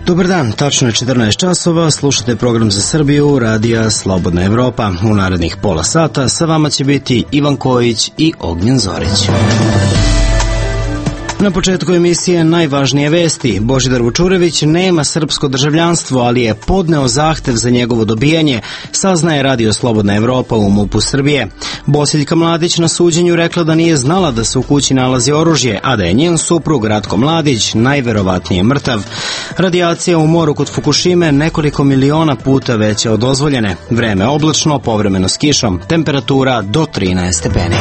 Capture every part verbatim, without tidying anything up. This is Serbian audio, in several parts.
Dobar dan, tačno je četrnaest časova, slušate program za Srbiju, radija Slobodna Evropa. U narednih pola sata sa vama će biti Ivan Kojić i Ognjen Zorić. Na početku emisije najvažnije vesti. Božidar Vučurević nema srpsko državljanstvo, ali je podneo zahtev za njegovo dobijanje, saznaje radio Slobodna Evropa u MUP-u Srbije. Bosiljka Mladić na suđenju rekla da nije znala da se u kući nalazi oružje, a da je njen suprug Ratko Mladić najverovatnije mrtav. Radijacija u moru kod Fukušime nekoliko miliona puta veća od dozvoljene. Vreme oblačno, povremeno s kišom, temperatura do trinaest stepeni.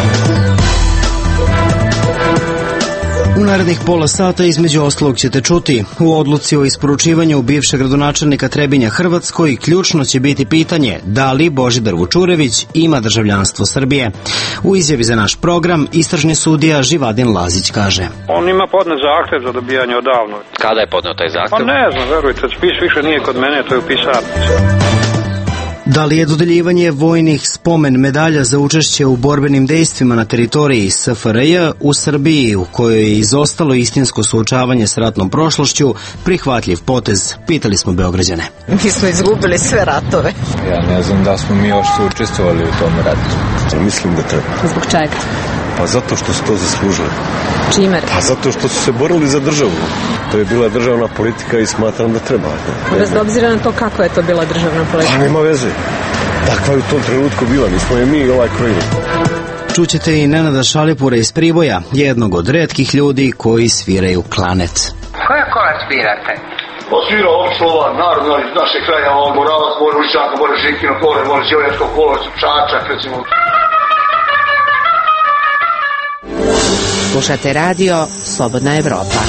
U narednih pola sata između ostalog ćete čuti: u odluci o isporučivanju bivšeg gradonačelnika Trebinja Hrvatskoj ključno će biti pitanje da li Božidar Vučurević ima državljanstvo Srbije. U izjavi za naš program istražni sudija Živadin Lazić kaže: on ima podnet zahtev za dobijanje odavno. Kada je podneo taj zahtev? Pa ne znam, verujte, spis više nije kod mene, to je u pisarnici. Da li je dodeljivanje vojnih spomen medalja za učešće u borbenim dejstvima na teritoriji S F R J u Srbiji, u kojoj je izostalo istinsko suočavanje s ratnom prošlošću, prihvatljiv potez? Pitali smo Beograđane. Mi smo izgubili sve ratove. Ja ne znam da smo mi još učestvovali u tom ratu. Mislim da treba. Zbog čega? Pa zato što su to zaslužili. Čime? Pa zato što su se borili za državu. To je bila državna politika i smatram da treba. Bez obzira na to kako je to bila državna politika? Pa nema veze. Takva je u tom trenutku bila. Nismo je mi i ovaj krojili. Čućete i Nenada Šalipura iz Priboja, jednog od retkih ljudi koji sviraju klanet. Koje kola svirate? Pa svira obično ova narodna iz naše kraja, ovo Moravac, može Uličanka, može Žikino kole, može Sjovjetsko kolo, Čačak, recimo. Slušate radio Slobodna Evropa.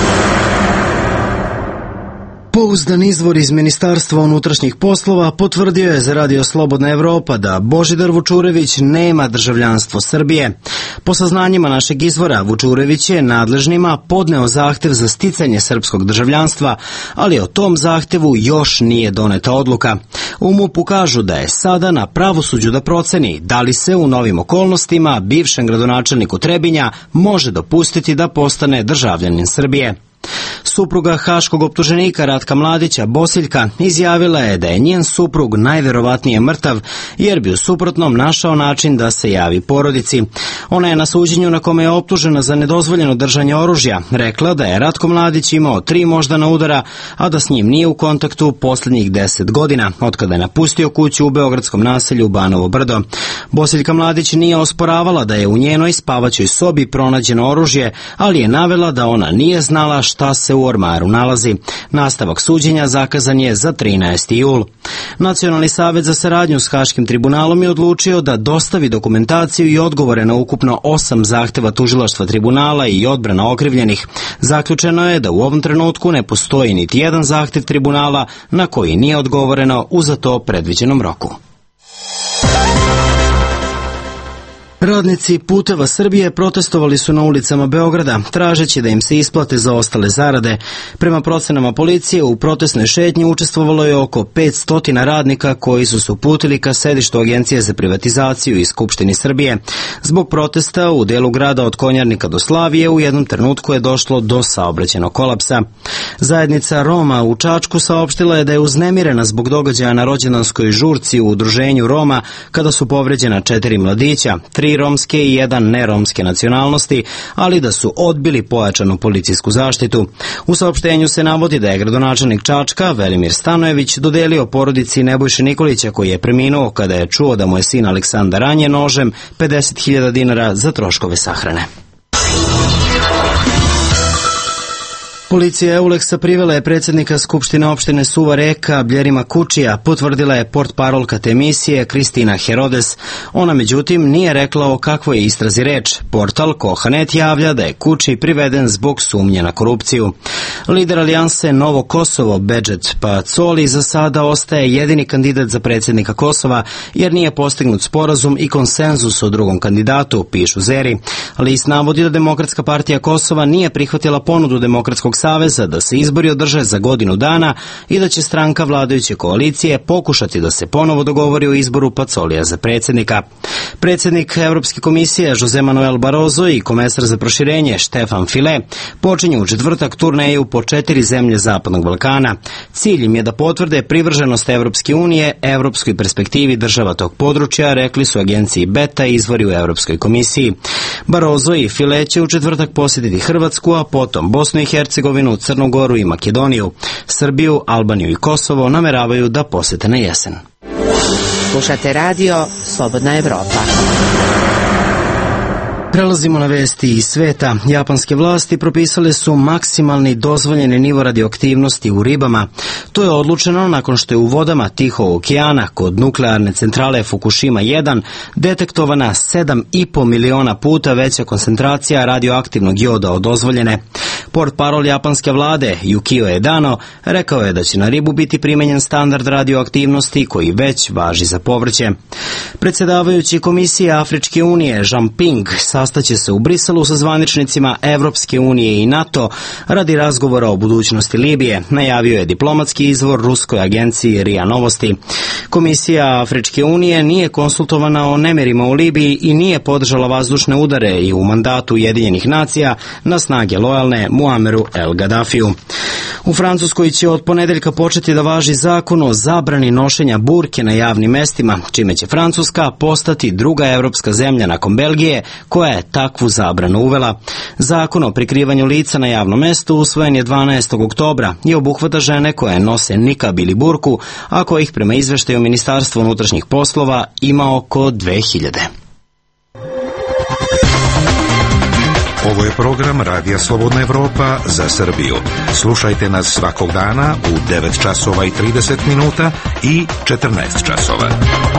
Pouzdan izvor iz Ministarstva unutrašnjih poslova potvrdio je za radio Slobodna Evropa da Božidar Vučurević nema državljanstvo Srbije. Po saznanjima našeg izvora, Vučurević je nadležnima podneo zahtev za sticanje srpskog državljanstva, ali o tom zahtevu još nije doneta odluka. U MUP-u kažu da je sada na pravosuđu da proceni da li se u novim okolnostima bivšem gradonačelniku Trebinja može dopustiti da postane državljanin Srbije. Supruga haškog optuženika Ratka Mladića, Bosiljka, izjavila je da je njen suprug najverovatnije mrtav, jer bi u suprotnom našao način da se javi porodici. Ona je na suđenju na kome je optužena za nedozvoljeno držanje oružja rekla da je Ratko Mladić imao tri moždana udara, a da s njim nije u kontaktu posljednjih deset godina, otkada je napustio kuću u beogradskom naselju Banovo Brdo. Bosiljka Mladić nije osporavala da je u njenoj spavaćoj sobi pronađeno oružje, ali je navela da ona nije znala šta se u ormaru nalazi. Nastavak suđenja zakazan je za trinaesti jul. Nacionalni savet za saradnju s Haškim tribunalom je odlučio da dostavi dokumentaciju i odgovore na ukupno osam zahteva tužilaštva tribunala i odbrana okrivljenih. Zaključeno je da u ovom trenutku ne postoji niti jedan zahtev tribunala na koji nije odgovoreno u za to predviđenom roku. Radnici Puteva Srbije protestovali su na ulicama Beograda, tražeći da im se isplate za ostale zarade. Prema procenama policije, u protestnoj šetnji učestvovalo je oko petsto radnika koji su se uputili ka sedištu Agencije za privatizaciju i Skupštini Srbije. Zbog protesta u delu grada od Konjarnika do Slavije u jednom trenutku je došlo do saobraćajnog kolapsa. Zajednica Roma u Čačku saopštila je da je uznemirena zbog događaja na rođendanskoj žurci u udruženju Roma kada su povređena četiri mladića, tri romske i jedan neromske nacionalnosti, ali da su odbili pojačanu policijsku zaštitu. U saopštenju se navodi da je gradonačelnik Čačka, Velimir Stanojević, dodelio porodici Nebojše Nikolića, koji je preminuo kada je čuo da mu je sin Aleksandar ranjen nožem, pedeset hiljada dinara za troškove sahrane. Policija Euleksa privela je predsjednika Skupštine opštine Suva Reka Bljerima Kučija, potvrdila je portparolka te emisije Kristina Herodes. Ona međutim nije rekla o kakvoj je istrazi reč. Portal Kohanet javlja da je Kuči priveden zbog sumnje na korupciju. Lider alijanse Novo Kosovo Bedžet Pacoli za sada ostaje jedini kandidat za predsjednika Kosova, jer nije postignut sporazum i konsenzus o drugom kandidatu, pišu Zeri. List navodi da Demokratska partija Kosova nije prihvatila ponudu Demokratskog saveza da se izbori održe za godinu dana i da će stranka vladajuće koalicije pokušati da se ponovo dogovori o izboru Pacolija za predsjednika. Predsjednik Evropske komisije Jose Manuel Barroso i komesar za proširenje Štefan File počinju u četvrtak turneju po po četiri zemlje Zapadnog Balkana. Cilj im je da potvrde privrženost Evropske unije evropskoj perspektivi država tog područja, rekli su agenciji Beta i izvori u Evropskoj komisiji. Barozo i File će u četvrtak posjetiti Hrvatsku, a potom Bosnu i Hercegovinu, Crnu Goru i Makedoniju. Srbiju, Albaniju i Kosovo nameravaju da posete na jesen. Slušate radio Slobodna Evropa. Prelazimo na vesti iz sveta. Japanske vlasti propisale su maksimalni dozvoljeni nivo radioaktivnosti u ribama. To je odlučeno nakon što je u vodama Tihog okeana kod nuklearne centrale Fukushima jedan detektovana sedam i po miliona puta veća koncentracija radioaktivnog joda od dozvoljene. Portparol japanske vlade Yukio Edano rekao je da će na ribu biti primenjen standard radioaktivnosti koji već važi za povrće. Predsjedavajući Komisije Afričke unije Jean Ping sastaće se u Briselu sa zvaničnicima Evropske unije i NATO radi razgovora o budućnosti Libije, najavio je diplomatski izvor ruskoj agenciji R I A Novosti. Komisija Afričke unije nije konsultovana o nemirima u Libiji i nije podržala vazdušne udare i u mandatu Ujedinjenih nacija na snage lojalne Muameru El Gaddafiju. U Francuskoj će od ponedeljka početi da važi zakon o zabrani nošenja burke na javnim mestima, čime će Francuska postati druga evropska zemlja nakon Belgije koja je takvu zabranu uvela. Zakon o prikrivanju lica na javnom mestu usvojen je dvanaestog oktobra i obuhvata žene koje nose nikab ili burku, a kojih prema izveštaju Ministarstva unutrašnjih poslova ima oko dve hiljade. Ovo je program Radija Slobodna Evropa za Srbiju. Slušajte nas svakog dana u devet časova i trideset minuta i četrnaest časova.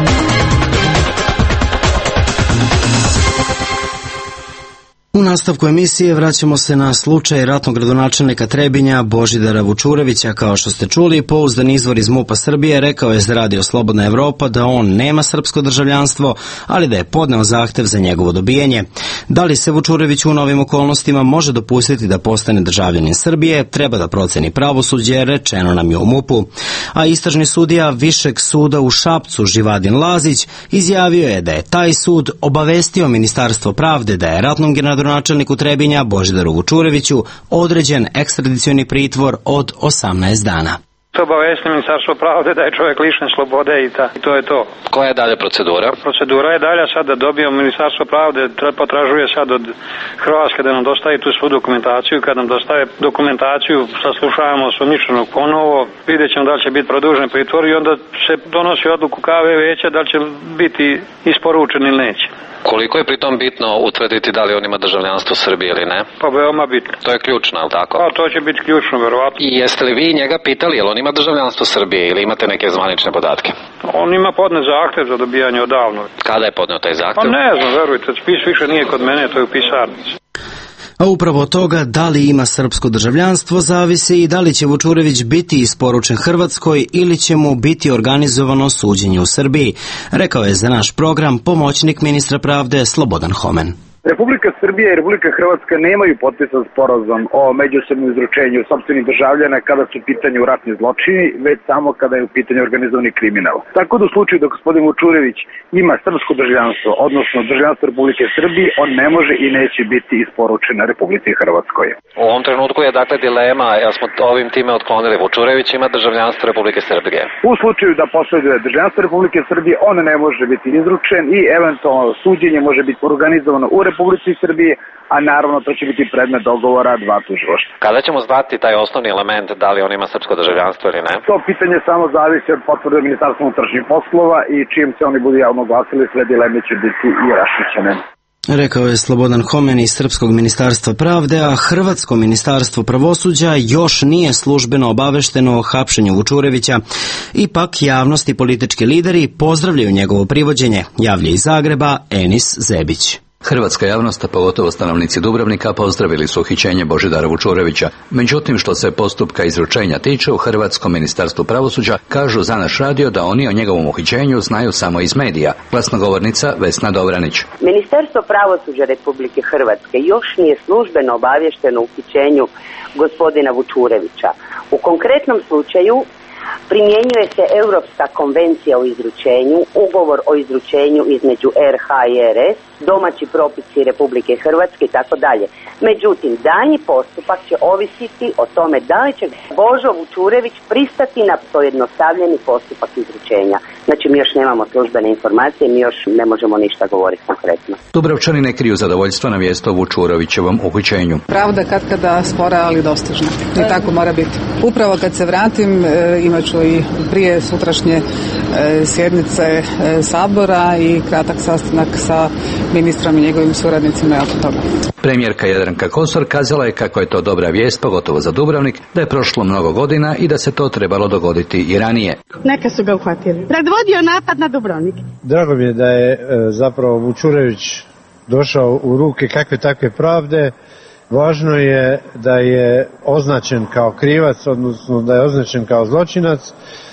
U nastavku emisije vraćamo se na slučaj ratnog gradonačelnika Trebinja Božidara Vučurevića. Kao što ste čuli, pouzdan izvor iz MUP-a Srbije rekao je za Radio Slobodna Evropa da on nema srpsko državljanstvo, ali da je podneo zahtev za njegovo dobijanje. Da li se Vučurević u novim okolnostima može dopustiti da postane državljanin Srbije, treba da proceni pravosuđe, rečeno nam je u MUP-u. A istražni sudija Višeg suda u Šapcu Živadin Lazić izjavio je da je taj sud obavestio Ministarstvo pravde da je ratnom gradonačelniku Trebinja Božidaru Vučureviću određen ekstradicioni pritvor od osamnaest dana. To obavesti Ministarstvo pravde da je čovjek lišen slobode i, ta, i to je to. Koja je dalje procedura? Procedura je dalje sad da dobijemo Ministarstvo pravde, potražuje sad od Hrvatske da nam dostavi tu svu dokumentaciju. Kad nam dostave dokumentaciju, saslušavamo osumnjičenog ponovo, vidjet ćemo da li će biti produžen pritvor i onda se donosi odluku K V veća da li će biti isporučen ili neće. Koliko je pritom bitno utvrditi da li on ima državljanstvo Srbije ili ne? Pa veoma bitno. To je ključno, ali tako? Pa to će biti ključno, verovatno. I jeste li vi njega pitali, jel on ima državljanstvo Srbije ili imate neke zvanične podatke? On ima podnet zahtev za dobijanje odavno. Kada je podneo taj zahtev? Pa ne znam, verujte, spis više nije kod mene, to je u pisarnici. A upravo od toga da li ima srpsko državljanstvo zavisi i da li će Vučurević biti isporučen Hrvatskoj ili će mu biti organizovano suđenje u Srbiji, rekao je za naš program pomoćnik ministra pravde Slobodan Homen. Republika Srbija i Republika Hrvatska nemaju potpisan sporazum o međusobnom izručenju sopstvenih državljana kada su u pitanju ratni zločini, već samo kada je u pitanju organizovani kriminal. Tako da u slučaju da gospodin Vučurević ima srpsko državljanstvo, odnosno državljanstvo Republike Srbije, on ne može i neće biti isporučen na Republici Hrvatskoj. U ovom trenutku je dakle dilema, ja smo ovim time otklonili, Vučurević ima državljanstvo Republike Srbije. U slučaju da posjeduje državljanstvo Republike Srbije, on ne može biti izručen i eventualno suđenje može biti organizovano u Republici Srbije, a naravno to će biti predmet dogovora dva tužilaštva. Kada ćemo znati taj osnovni element, da li on ima srpsko državljanstvo ili ne? To pitanje samo zavisi od potvrde Ministarstva unutrašnjih poslova i čim se oni budu javno glasili, sve dileme će biti i raščišćene. Rekao je Slobodan Homen iz Srpskog ministarstva pravde, a Hrvatsko ministarstvo pravosuđa još nije službeno obavešteno o hapšenju Vučurevića. Ipak javnost i politički lideri pozdravljaju njegovo privođenje, javlja iz Zagreba Enis Zebić. Hrvatska javnost, a pogotovo stanovnici Dubrovnika, pozdravili su uhićenje Božidara Vučurevića. Međutim, što se postupka izručenja tiče, u Hrvatskom ministarstvu pravosuđa kažu za naš radio da oni o njegovom uhićenju znaju samo iz medija. Glasnogovornica Vesna Dobranić. Ministarstvo pravosuđa Republike Hrvatske još nije službeno obavješteno o uhićenju gospodina Vučurevića. U konkretnom slučaju primjenjuje se Europska konvencija o izručenju, ugovor o izručenju između R H i R S, domaći propisi Republike Hrvatske i tako dalje. Međutim, daljnji postupak će ovisiti o tome da li će Božo Vučurević pristati na pojednostavljeni postupak izručenja. Znači, mi još nemamo službene informacije, mi još ne možemo ništa govoriti konkretno. Dubrovčani ne kriju zadovoljstva na vijest o Vučurovićevom uhićenju. Pravda katkada spora, ali dostižna. I tako mora biti. Upravo kad se vratim, imat ću i prije sutrašnje sjednice Sabora i kratak sastanak sa ministrom i njegovim suradnicima oko toga. Premijerka Jadranka Kosor kazala je kako je to dobra vijest, pogotovo za Dubrovnik, da je prošlo mnogo godina i da se to trebalo dogoditi i ranije. Neka su ga uhvatili. Predvodio napad na Dubrovnik. Drago mi je da je zapravo Vučurević došao u ruke kakve takve pravde. Važno je da je označen kao krivac, odnosno da je označen kao zločinac,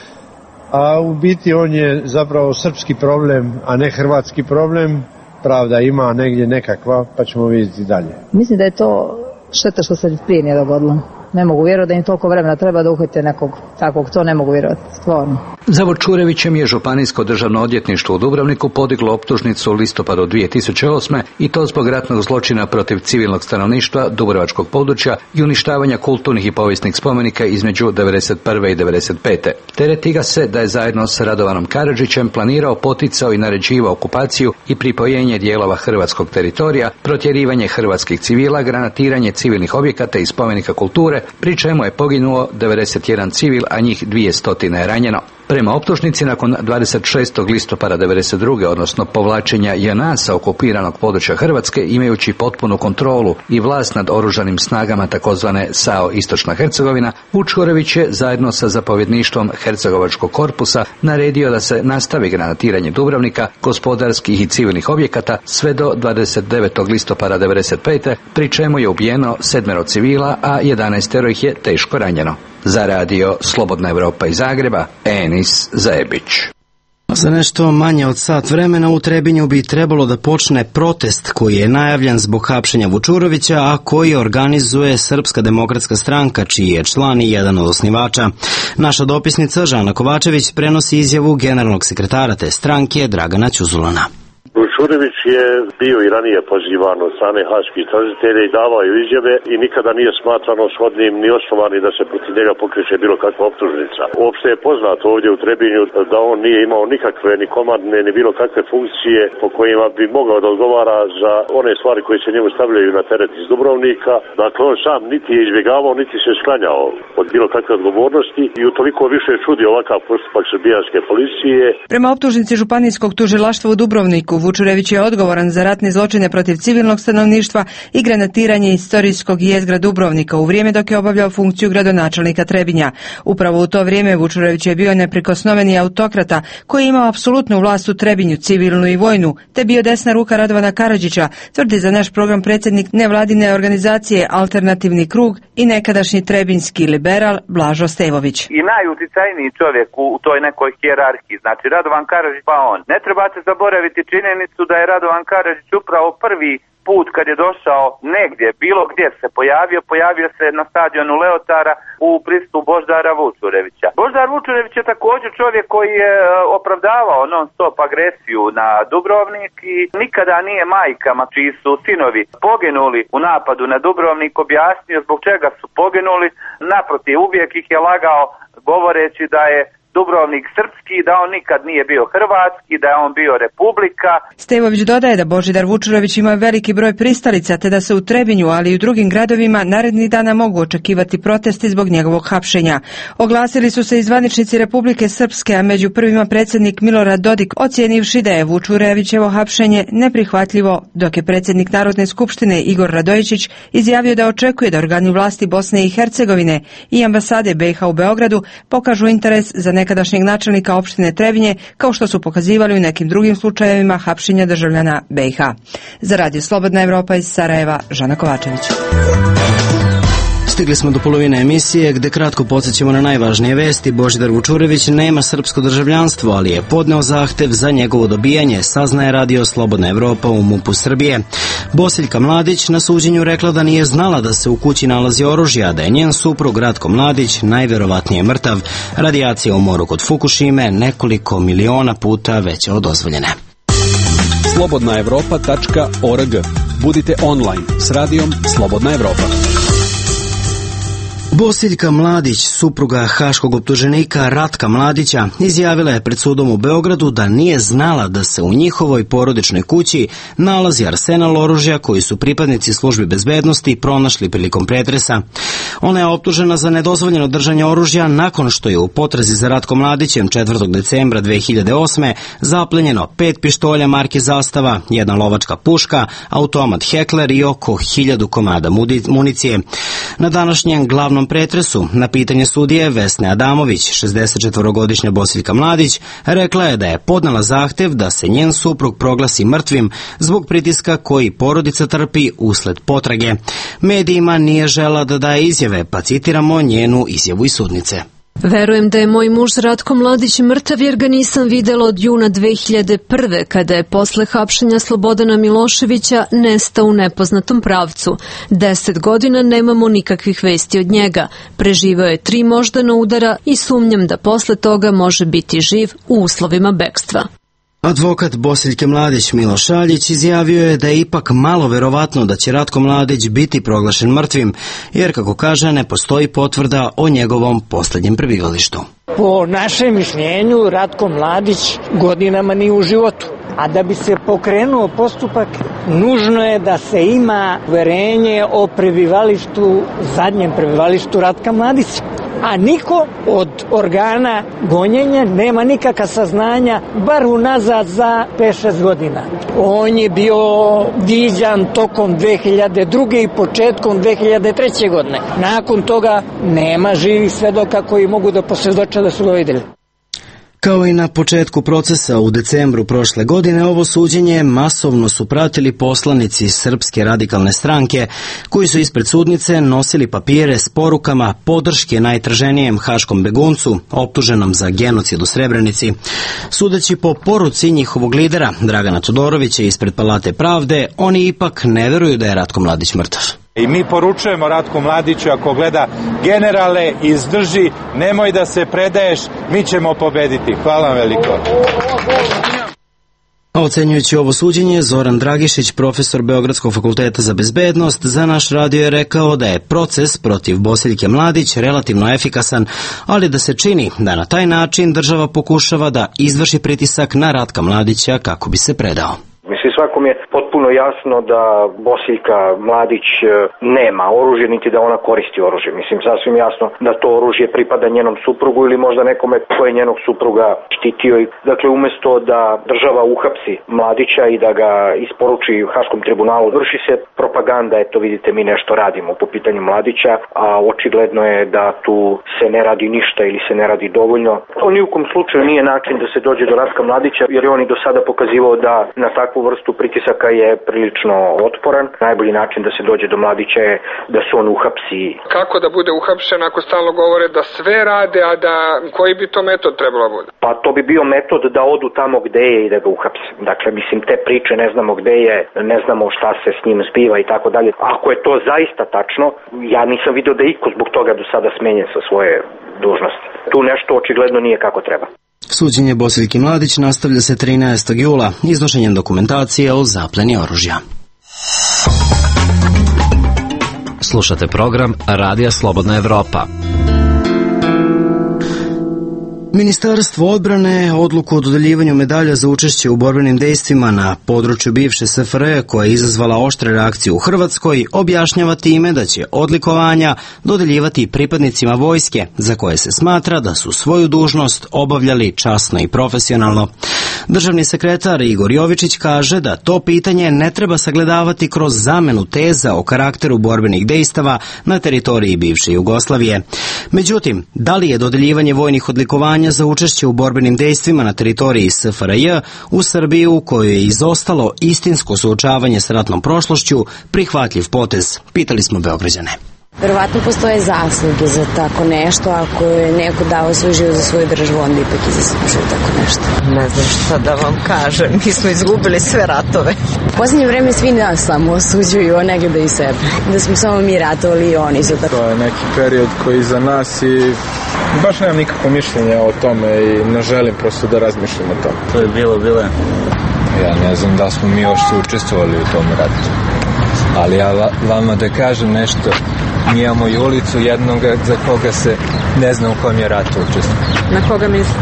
a u biti on je zapravo srpski problem, a ne hrvatski problem. Pravda ima negdje nekakva, pa ćemo vidjeti dalje. Mislim da je to šteta što se prije nije dogodilo. Ne mogu vjerovati da im toliko vremena treba da uhvate nekog takvog, to ne mogu vjerovati, stvarno. Za Vučurevićem je Županijsko državno odvjetništvo u Dubrovniku podiglo optužnicu u listopadu dvije tisuće osme i to zbog ratnog zločina protiv civilnog stanovništva dubrovačkog područja i uništavanja kulturnih i povijesnih spomenika između devedeset prve i devedeset pete. Tereti ga se da je zajedno s Radovanom Karadžićem planirao, poticao i naređivao okupaciju i pripojenje dijelova hrvatskog teritorija, protjerivanje hrvatskih civila, granatiranje civilnih objekata i spomenika kulture, pri čemu je poginuo devedeset jedan civil, a njih dvjesto je ranjeno. Prema optužnici, nakon dvadeset šestog listopada devedeset druge odnosno povlačenja J N A sa okupiranog područja Hrvatske, imajući potpunu kontrolu i vlast nad oružanim snagama takozvane S A O Istočna Hercegovina, Vučurević je zajedno sa zapovjedništvom Hercegovačkog korpusa naredio da se nastavi granatiranje Dubrovnika, gospodarskih i civilnih objekata sve do dvadeset devetog listopada devedeset pete, pri čemu je ubijeno sedmero civila, a jedanaestero ih je teško ranjeno. Za radio Slobodna Evropa iz Zagreba, Enis Zajebić. Za nešto manje od sat vremena u Trebinju bi trebalo da počne protest koji je najavljen zbog hapšenja Vučurovića, a koji organizuje Srpska demokratska stranka, čiji je član i jedan od osnivača. Naša dopisnica Žana Kovačević prenosi izjavu generalnog sekretara te stranke Dragana Ćuzulana. Vučurević je bio i ranije pozivan od strane haških tražitelja i davao izjave i nikada nije smatrano shodnim ni osnovani da se protiv njega pokreće bilo kakva optužnica. Uopšte je poznato ovdje u Trebinju da on nije imao nikakve ni komandne ni bilo kakve funkcije po kojima bi mogao da odgovara za one stvari koje se njemu stavljaju na teret iz Dubrovnika. Dakle, on sam niti je izbjegavao, niti se sklanjao od bilo kakve odgovornosti i utoliko više čudi ovakav postupak srbijanske policije. Prema optužnici Županijskog tužilaštva u Dubrovniku, Vučurević je odgovoran za ratne zločine protiv civilnog stanovništva i granatiranje istorijskog jezgra Dubrovnika u vrijeme dok je obavljao funkciju gradonačelnika Trebinja. Upravo u to vrijeme Vučurević je bio neprikosnoveni autokrata koji je imao apsolutnu vlast u Trebinju, civilnu i vojnu, te bio desna ruka Radovana Karadžića, tvrdi za naš program predsjednik nevladine organizacije Alternativni krug i nekadašnji trebinjski liberal Blažo Stevović. I najuticajniji čovjek u toj nekoj hijerarhiji, znači Radovan Karadžić pa on. Ne trebate zaboraviti činjenicu da je Radovan Karadžić upravo prvi put kad je došao negdje, bilo gdje se pojavio, pojavio se na stadionu Leotara u prisustvu Božidara Vučurevića. Božidar Vučurević je također čovjek koji je opravdavao non stop agresiju na Dubrovnik i nikada nije majkama čiji su sinovi poginuli u napadu na Dubrovnik objasnio zbog čega su poginuli. Naprotiv, uvijek ih je lagao govoreći da je Dubrovnik srpski, da on nikad nije bio hrvatski, da je on bio republika. Stevović dodaje da Božidar Vučurević ima veliki broj pristalica, te da se u Trebinju, ali i u drugim gradovima narednih dana mogu očekivati protesti zbog njegovog hapšenja. Oglasili su se i zvaničnici Republike Srpske, a među prvima predsjednik Milorad Dodik, ocijenivši da je Vučurevićevo hapšenje neprihvatljivo, dok je predsjednik Narodne skupštine Igor Radojičić izjavio da očekuje da organi vlasti Bosne i Hercegovine i ambasade B i H u Beogradu pokažu interes za nekadašnjeg načelnika opštine Trebinje, kao što su pokazivali u nekim drugim slučajevima hapšenja državljana B i H. Za radio Slobodna Evropa iz Sarajeva, Žana Kovačević. Stigli smo do polovine emisije gde kratko podsjećamo na najvažnije vesti. Božidar Vučurević nema srpsko državljanstvo, ali je podneo zahtev za njegovo dobijanje, saznaje radio Slobodna Evropa u MUP-u Srbije. Bosiljka Mladić na suđenju rekla da nije znala da se u kući nalazi oružje, a da je njen suprug Ratko Mladić najverovatnije mrtav. Radijacija u moru kod Fukušime nekoliko miliona puta veća od dozvoljene. slobodna evropa tačka org. Budite online s radijom Slobodna Evropa. Bosiljka Mladić, supruga haškog optuženika Ratka Mladića, izjavila je pred sudom u Beogradu da nije znala da se u njihovoj porodičnoj kući nalazi arsenal oružja koji su pripadnici službi bezbednosti pronašli prilikom pretresa. Ona je optužena za nedozvoljeno držanje oružja nakon što je u potrazi za Ratkom Mladićem četvrtog decembra dve hiljade osme zaplenjeno pet pištolja marke Zastava, jedna lovačka puška, automat Hekler i oko hiljadu komada municije. Na današnjem glavnom pretresu na pitanje sudije Vesne Adamović, šezdesetčetvorogodišnja Bosiljka Mladić, rekla je da je podnela zahtev da se njen suprug proglasi mrtvim zbog pritiska koji porodica trpi usled potrage. Medijima nije žela da daje izjave, pa citiramo njenu izjavu iz sudnice. Verujem da je moj muž Ratko Mladić mrtav jer ga nisam videla od juna dve hiljade prve. kada je posle hapšenja Slobodana Miloševića nestao u nepoznatom pravcu. Deset godina nemamo nikakvih vesti od njega. Preživao je tri moždana udara i sumnjam da posle toga može biti živ u uslovima bekstva. Advokat Bosiljke Mladić Miloš Šaljić izjavio je da je ipak malo verovatno da će Ratko Mladić biti proglašen mrtvim, jer kako kaže ne postoji potvrda o njegovom posljednjem prebivalištu. Po našem mišljenju Ratko Mladić godinama nije u životu, a da bi se pokrenuo postupak nužno je da se ima uverenje o prebivalištu, zadnjem prebivalištu Ratka Mladića. A niko od organa gonjenja nema nikakva saznanja, bar unazad za pet šest godina. On je bio viđan tokom dve hiljade druge i početkom dve hiljade treće godine. Nakon toga nema živih svedoka koji mogu da posvjedoče da su ga vidjeli. Kao i na početku procesa u decembru prošle godine, ovo suđenje masovno su pratili poslanici Srpske radikalne stranke, koji su ispred sudnice nosili papire s porukama podrške najtraženijem haškom beguncu, optuženom za genocid u Srebrenici. Sudeći po poruci njihovog lidera, Dragana Todorovića, ispred Palate pravde, oni ipak ne veruju da je Ratko Mladić mrtav. I mi poručujemo Ratku Mladiću, ako gleda: generale, izdrži, nemoj da se predaješ, mi ćemo pobediti. Hvala vam veliko. A ocenjujući ovo suđenje, Zoran Dragišić, profesor Beogradskog fakulteta za bezbednost, za naš radio je rekao da je proces protiv Bosiljke Mladić relativno efikasan, ali da se čini da na taj način država pokušava da izvrši pritisak na Ratka Mladića kako bi se predao. Mislim, svakom je potpuno jasno da Bosiljka Mladić nema oružje, niti da ona koristi oružje. Mislim, sasvim jasno da to oružje pripada njenom suprugu ili možda nekome ko je njenog supruga štitio. Dakle, umjesto da država uhapsi Mladića i da ga isporuči Haškom tribunalu, vrši se propaganda, eto vidite, mi nešto radimo po pitanju Mladića, a očigledno je da tu se ne radi ništa ili se ne radi dovoljno. To ni u kom slučaju nije način da se dođe do Ratka Mladića, jer je on i do sada pokazivao da na takvu vrstu pritisaka je prilično otporan. Najbolji način da se dođe do Mladića je da se on uhapsi. Kako da bude uhapšen ako stalno govore da sve rade, a da koji bi to metod trebalo bude? Pa to bi bio metod da odu tamo gde je i da ga uhapse. Dakle, mislim, te priče ne znamo gde je, ne znamo šta se s njim zbiva i tako dalje. Ako je to zaista tačno, ja nisam vidio da iko zbog toga do sada smenjen sa svoje dužnosti. Tu nešto očigledno nije kako treba. Suđenje Bosiljke Mladić nastavlja se trinaestog jula iznošenjem dokumentacije o zapleni oružja. Slušate program Radija Slobodna Evropa. Ministarstvo odbrane odluku o dodeljivanju medalja za učešće u borbenim dejstvima na području bivše S F R J koja je izazvala oštre reakcije u Hrvatskoj objašnjava time da će odlikovanja dodeljivati pripadnicima vojske za koje se smatra da su svoju dužnost obavljali časno i profesionalno. Državni sekretar Igor Jovičić kaže da to pitanje ne treba sagledavati kroz zamenu teza o karakteru borbenih dejstava na teritoriji bivše Jugoslavije. Međutim, da li je dodeljivanje vojnih odlikovanja za učešće u borbenim dejstvima na teritoriji S F R J u Srbiji u kojoj je izostalo istinsko suočavanje s ratnom prošlošću prihvatljiv potez? Pitali smo Beograđane. Verovatno postoje zasluge za tako nešto, ako je neko dao svoj život za svoju državu, onda ipak i zaslužuje tako nešto. Ne znam šta da vam kažem, mi smo izgubili sve ratove. U posljednje vreme svi nas samo osuđuju, a ne gledaju sebe. Da smo samo mi ratovali i oni su tako. To je neki period koji za nas i baš nemam nikakvo mišljenje o tome i ne želim prosto da razmišljam o tome. To je bilo, bilo je Ja ne znam da smo mi uopšte učestvovali u tom ratu. Ali ja vama da kažem nešto, mi imamo i ulicu jednog za koga se ne zna u kojem je ratu učestvovao. Na koga mislite?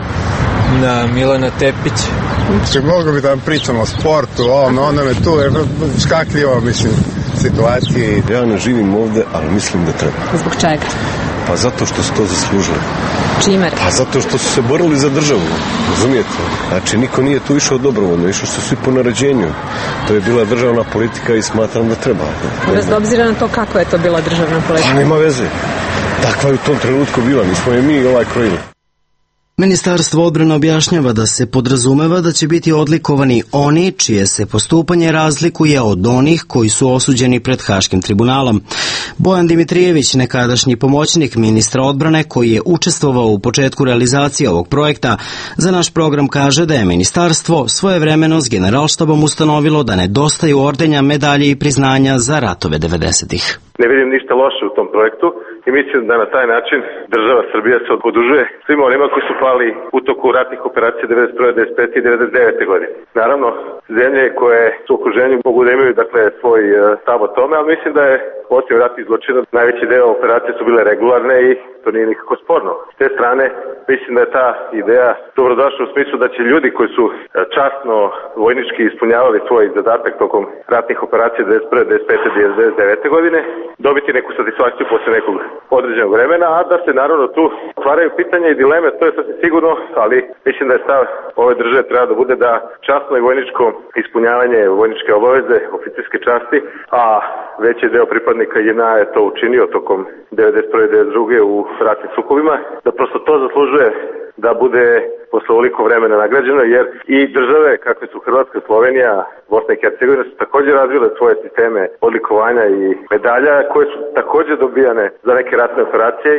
Na Milana Tepića. Znači, mogu bi da vam pričam o sportu, o ovom, onda me tu je škakljivo, mislim, situacije. Ja ne živim ovde, ali mislim da treba. Zbog čega? Pa zato što su to zaslužili. Čime? Pa zato što su se borili za državu, razumijete? Znači, niko nije tu išao dobrovoljno, išao su svi po naređenju. To je bila državna politika i smatram da treba. Bez obzira na to kako je to bila državna politika? Pa nema veze. Takva je u tom trenutku bila, nismo je mi ovaj krojili. Ministarstvo odbrane objašnjava da se podrazumeva da će biti odlikovani oni čije se postupanje razlikuje od onih koji su osuđeni pred Haškim tribunalom. Bojan Dimitrijević, nekadašnji pomoćnik ministra odbrane koji je učestvovao u početku realizacije ovog projekta, za naš program kaže da je ministarstvo svojevremeno s generalštabom ustanovilo da nedostaju ordenja, medalje i priznanja za ratove devedesetih. Ne vidim ništa loše u tom projektu i mislim da na taj način država Srbija se odužuje svima onima koji su pali u toku ratnih operacija devedeset prve, devedeset pete i devedeset devete godine. Naravno, zemlje koje su u okruženju mogu da imaju dakle, svoj stav o tome, ali mislim da je osim ratnih zločina najveći deo operacije su bile regularne i to nije nikako sporno. S te strane, mislim da je ta ideja dobrodošla u smislu da će ljudi koji su časno vojnički ispunjavali svoj zadatak tokom ratnih operacija devedeset prve, devedeset pete i devedeset devete godine dobiti neku satisfakciju posle nekog određenog vremena, a da se naravno tu otvaraju pitanja i dileme, to je sasvim sigurno, ali mislim da je stav ove države treba da bude da časno i vojničko ispunjavanje vojničke obaveze, oficirske časti, a veći deo pripadnika J N A je to učinio tokom devedeset prve i devedeset druge u ratnim sukobima, da prosto to zaslužuje da bude posle ovoliko vremena nagrađeno, jer i države kakve su Hrvatska, Slovenija, Bosna i Hercegovina su također razvile svoje sisteme odlikovanja i medalja koje su također dobijane za neke ratne operacije.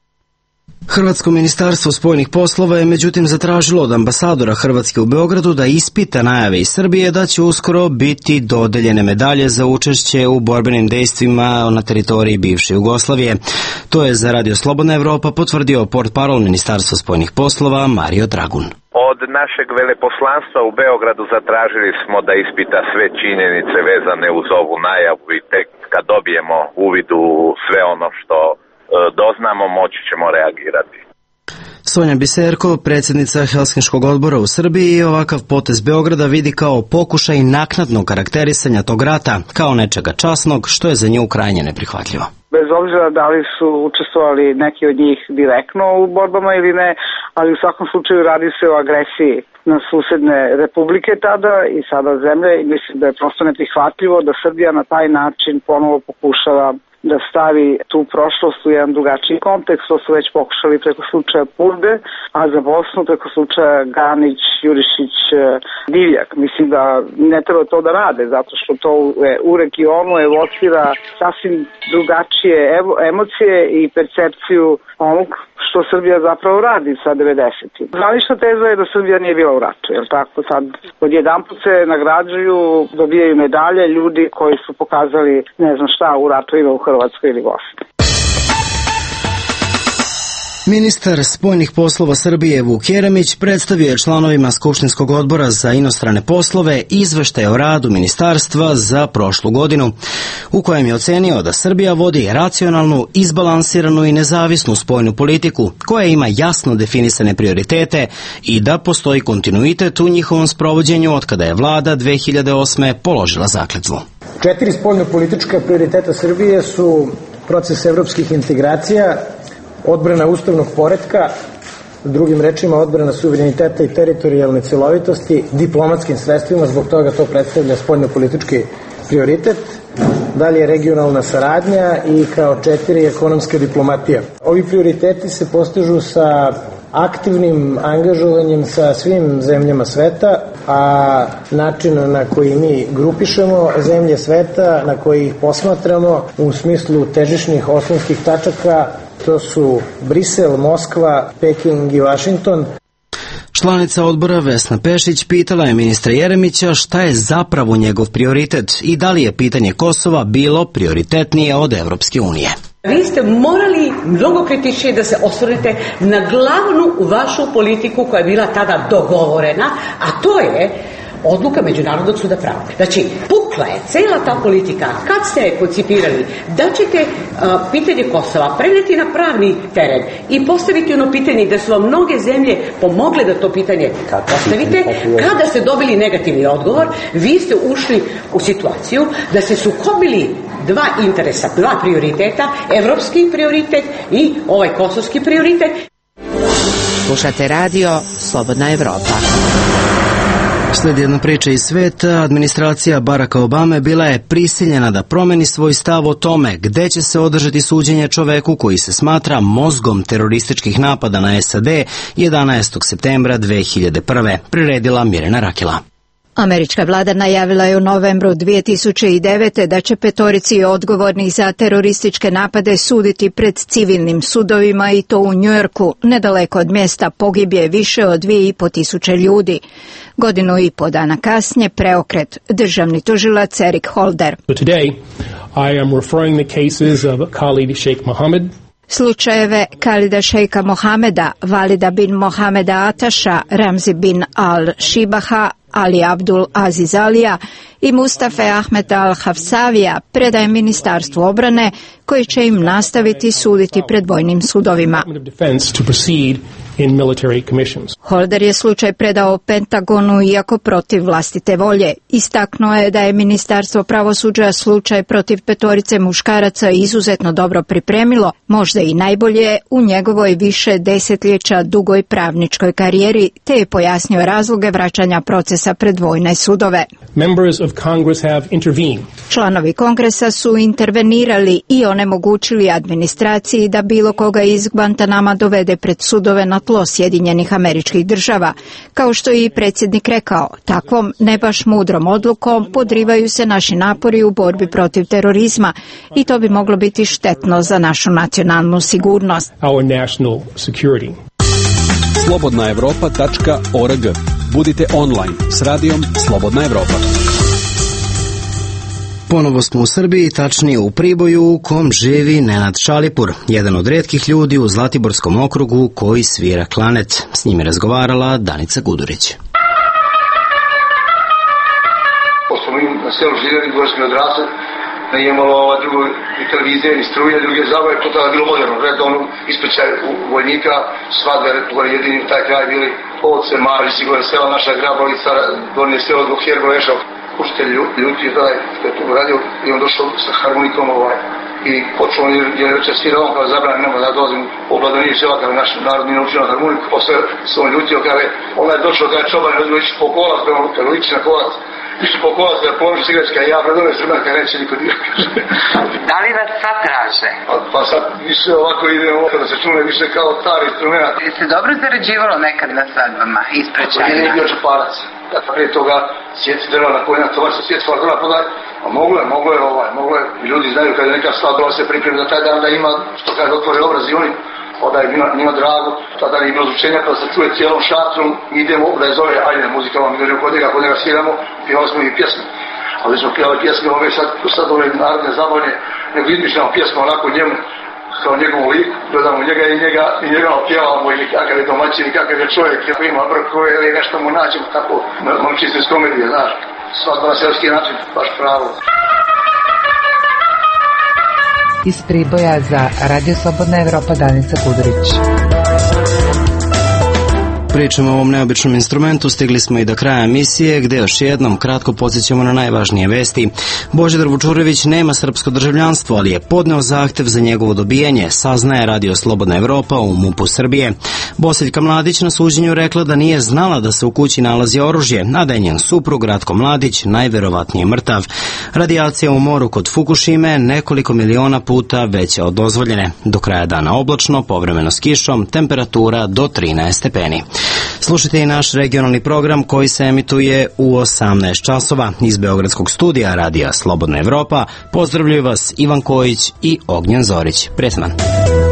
Hrvatsko ministarstvo spoljnih poslova je međutim zatražilo od ambasadora Hrvatske u Beogradu da ispita najave iz Srbije da će uskoro biti dodeljene medalje za učešće u borbenim dejstvima na teritoriji bivše Jugoslavije. To je za Radio Slobodna Evropa potvrdio portparol Ministarstva spoljnih poslova Mario Dragun. Od našeg veleposlanstva u Beogradu zatražili smo da ispita sve činjenice vezane uz ovu najavu i tek kad dobijemo uvid u sve ono što doznamo, moći ćemo reagirati. Sonja Biserko, predsjednica Helsinškog odbora u Srbiji, ovakav potez Beograda vidi kao pokušaj naknadnog karakterisanja tog rata, kao nečega časnog, što je za nju krajnje neprihvatljivo. Bez obzira da li su učestvovali neki od njih direktno u borbama ili ne, ali u svakom slučaju radi se o agresiji na susedne republike tada i sada zemlje i mislim da je prosto neprihvatljivo da Srbija na taj način ponovo pokušava da stavi tu prošlost u jedan drugačiji kontekst, to su već pokušali preko slučaja Purde, a za Bosnu preko slučaja Ganić, Jurišić, Divjak. Mislim da ne treba to da rade, zato što to u regionu evocira sasvim drugačije emocije i percepciju onog što Srbija zapravo radi sa devedesetim. Zvanična teza je da Srbija nije bila u ratu, jer tako sad odjedanput se nagrađuju, dobijaju medalje ljudi koji su pokazali ne znam šta u ratovima u Hrvatskoj ili Bosni. Ministar spoljnih poslova Srbije Vuk Jeremić predstavio je članovima Skupštinskog odbora za inostrane poslove izveštaj o radu ministarstva za prošlu godinu, u kojem je ocenio da Srbija vodi racionalnu, izbalansiranu i nezavisnu spoljnu politiku, koja ima jasno definisane prioritete i da postoji kontinuitet u njihovom sprovođenju od kada je vlada dve hiljade osme položila zakletvu. Četiri spoljno-politička prioriteta Srbije su proces evropskih integracija, odbrana ustavnog poretka, drugim rečima odbrana suvereniteta i teritorijalne celovitosti diplomatskim sredstvima, zbog toga to predstavlja spoljno-politički prioritet, dalje regionalna saradnja i kao četiri ekonomska diplomatija. Ovi prioriteti se postižu sa aktivnim angažovanjem sa svim zemljama sveta, a način na koji mi grupišemo zemlje sveta, na koji ih posmatramo u smislu težišnih osnovskih tačaka, to su Brisel, Moskva, Peking i Vašington. Članica odbora Vesna Pešić pitala je ministra Jeremića šta je zapravo njegov prioritet i da li je pitanje Kosova bilo prioritetnije od Evropske unije. Vi ste morali mnogo kritičnije da se osvrnete na glavnu vašu politiku koja je bila tada dogovorena, a to je odluka Međunarodnog suda pravde. Znači, pukla je cela ta politika. Kad ste koncipirali da ćete a, pitanje Kosova preneti na pravni teren i postaviti ono pitanje da su vam mnoge zemlje pomogle da to pitanje postavite, kada ste dobili negativni odgovor, vi ste ušli u situaciju da se sukobili dva interesa, dva prioriteta, evropski prioritet i ovaj kosovski prioritet. Slušate radio Slobodna Evropa. Sledi jedna priča iz sveta. Administracija Baracka Obame bila je prisiljena da promeni svoj stav o tome gde će se održati suđenje čoveku koji se smatra mozgom terorističkih napada na S A D jedanaestog septembra dve hiljade prve. Priredila Mirjana Rakila. Američka vlada najavila je u novembru dvije tisuće devete. da će petorici odgovornih za terorističke napade suditi pred civilnim sudovima i to u Njujorku, nedaleko od mjesta pogibje više od dvije i po tisuće ljudi. Godinu i po dana kasnije preokret državni tužilac Eric Holder. Today, I am referring the cases of Khalid Sheikh Mohammed, slučajeve Khalida Sheikha Mohameda, Valida bin Mohameda Ataša, Ramzi bin al-Shibaha, Ali Abdul Aziz Alija i Mustafa Ahmeta al-Hafsavija predaje Ministarstvu obrane, koji će im nastaviti suditi pred vojnim sudovima. Holder je slučaj predao Pentagonu iako protiv vlastite volje. Istaknuo je da je Ministarstvo pravosuđa slučaj protiv petorice muškaraca izuzetno dobro pripremilo, možda i najbolje u njegovoj više desetljeća dugoj pravničkoj karijeri, te je pojasnio razloge vraćanja procesa pred vojne sudove. Članovi Kongresa su intervenirali i onemogućili administraciji da bilo koga iz Guantanama dovede pred sudove na tlo Sjedinjenih Američkih Država. Kao što je i predsjednik rekao, takvom ne baš mudrom odlukom podrivaju se naši napori u borbi protiv terorizma i to bi moglo biti štetno za našu nacionalnu sigurnost. slobodna evropa tačka org. Budite online s radijom Slobodna Evropa. Ponovo smo u Srbiji, tačnije u Priboju, u kom živi Nenad Šalipur, jedan od retkih ljudi u Zlatiborskom okrugu koji svira klanet. S njim je razgovarala Danica Gudurić. Pošto mi na selu živjeli, gore smo odrasli, ne imalo ova drugo ni televizije, ni struje, druge zabave, to tada bilo moderno. Redovno ispećaj vojnika, svadbe, gore jedini u taj kraj bili ovce, Marici, gore sela naša Grabalica, donije selo zbog Hergo Ešao. Učitelj ljudi je tada što je tu radio i on došao sa harmonikom ovaj, i počeo on je večer svirao, on kao zabrani nema da dolazim u obladaniju sela, kao naš narod nije naučio na harmoniku, posle se on ljutio, kada je ona je došao, kada je čoban je ići po kolac, kada liči na kolac, ići po kolac, kada položi cigaretska, ja predove Srban, kada neće niko dirati. Da li vas sad traže? Pa, pa sad više ovako idemo, kada se čune više kao tar instrumenta. Je se dobro zarađivalo nekad na svadbama, isprećajima? Nije bio čeparac. Dakle, prije toga sjeci drva na koji na tovar se sjeci hvala drva podaj, a moglo je, moglo je, ovaj, moglo je, ljudi znaju kada je neka svadba se pripremi za taj dan da ima, što kaže, otvore obraz i oni, onda je njima drago, tada nije bilo zvučenja, kada se čuje cijelom šatrom, idemo, da je zove, ajde, muzika vam idođe kod njega, kod njega sviramo, pjevali smo i pjesme, ali smo pjevali pjesme, ove sad, sad ove narodne zabavne, nego izmišljamo pjesme onako njemu, kao njegovom liku, gledamo njega i njega, i njega opjevamo ili kakav je domaćin, i kakav je čovjek, ako ima brkove ili nešto mu nađemo, tako, momčice iz komedije, znaš, svadba na selski način, baš pravo. Iz Priboja za Radio Slobodna Evropa Danica Gudurić. Pričamo o ovom neobičnom instrumentu, stigli smo i do kraja emisije, gde još jednom kratko podsjećamo na najvažnije vesti. Božidar Vučurević nema srpsko državljanstvo, ali je podneo zahtev za njegovo dobijanje, saznaje Radio Slobodna Evropa u MUP-u Srbije. Bosiljka Mladić na suđenju rekla da nije znala da se u kući nalazi oružje, a da je njen suprug Ratko Mladić najverovatnije mrtav. Radijacija u moru kod Fukušime nekoliko miliona puta veća od dozvoljene. Do kraja dana oblačno, povremeno s kišom, temperatura do trinaest stepeni. Slušajte i naš regionalni program koji se emituje u osamnaest časova iz Beogradskog studija Radija Slobodna Evropa. Pozdravljaju vas Ivan Kojić i Ognjen Zorić. Prijatno.